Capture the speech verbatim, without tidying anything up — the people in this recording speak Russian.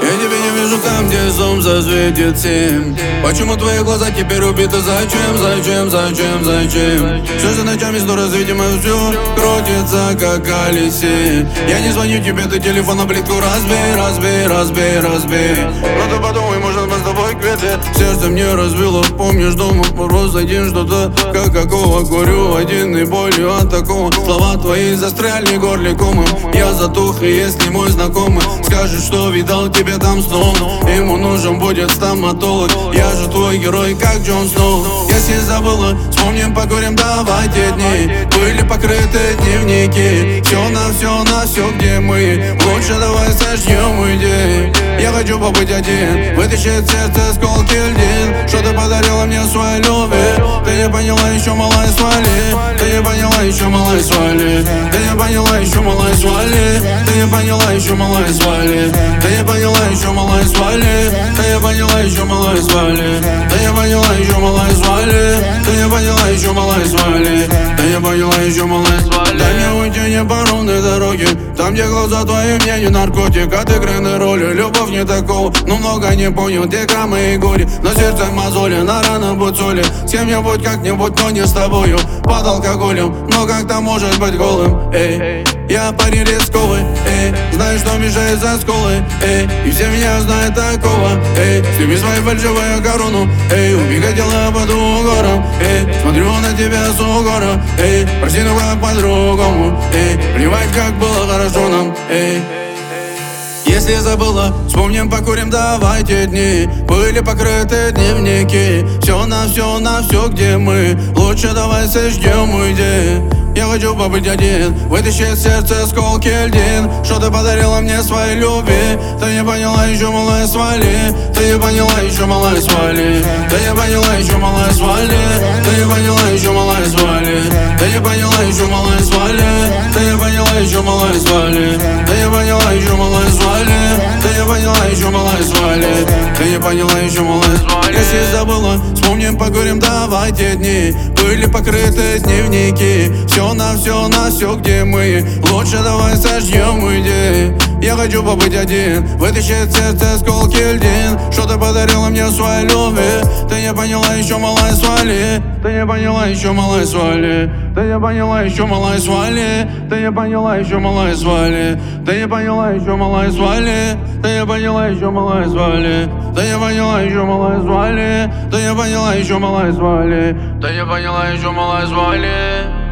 Я тебя не вижу там, где солнце светит семь. Почему твои глаза теперь убиты? Зачем, зачем, зачем, зачем? Все за ночами снова, видимо, все крутится, как колесе. Я не звоню тебе, ты телефон на плитку разбей, разбей, разбей, разбей. Но ты подумай, может мы с тобой квиты. Сердце мне разбило, помнишь, дома мороз один, что-то как какого горю один и болью от такого. Слова твои застряли горле комом. Я затух, и если мой знакомый скажет, что видал тебя там снова, ему нужен будет стоматолог. Я же твой герой, как Джон Сноу. Если забыла, вспомним, покурим, давай те дни. Были покрыты дневники. Все на все, на все, где мы. Лучше давай сожжем идеи. Я хочу побыть один, вытащить сердце осколки льдин. Что ты подарила мне своей любви? Ты не поняла, еще малая свали. Ты не поняла, еще малая свали. Ты не поняла, еще малая свали. Ты не поняла, еще малая свали. Ты не поняла, еще малая свали. Ты не поняла, еще малая свали. Ты не поняла, еще малая свали. Ты не поняла, еще малая свали. Ты не поняла, еще малая свали. Дай мне уйти не по ровной дороге, там, где глаза твои мне не наркотик. От игры на роли, любовь не такого, но много не понял, где граммы и горе. На сердце мозоли, на рана будь соли. С кем-нибудь, как-нибудь, но не с тобою. Под алкоголем, но как-то может быть голым. Эй, я парень рисковый, эй, знаю, что мешает за сколы, эй, и все меня знают такого, эй, сними свою фальшивую корону, эй, убегай дела под угором, эй, смотрю на тебя с угора, эй, прости, ну как по-другому, эй, плевать, как было хорошо нам, эй. Если забыла, вспомним, покурим, давайте дни. Были покрыты дневники. Все на все, на все, где мы. Лучше давай сожгем идеи. Я хочу побыть один, вытащить сердце осколки льдин. Что ты подарила мне своей любви? Ты не поняла, еще малая свали. Ты не поняла, еще малая свали. Ты не поняла, еще малая свали. Ты не поняла, еще малая свали. Ты не поняла, еще малая свали. Ты не поняла, еще малая свали. Ты не поняла, еще малая свали. Ты не поняла, еще малая свали. Ты не поняла, еще малая свали. Если забыла, вспомним, покурим, давайте дни. Были покрыты дневники. Все на все, на все, где мы. Лучше давай сожжем идеи. Я хочу побыть один, вытащить сердце осколки льдин. Что ты подарила мне своей любви? Ты не поняла, еще малая свали. Ты не поняла, еще малая свали. Ты не поняла, еще малая свали. Ты не поняла, еще малая свали. Ты не поняла, еще малая свали. Ты не поняла, еще малая свали. Ты не поняла, еще малая свали. Ты не поняла, еще малая свали. Ты не поняла, еще малая свали.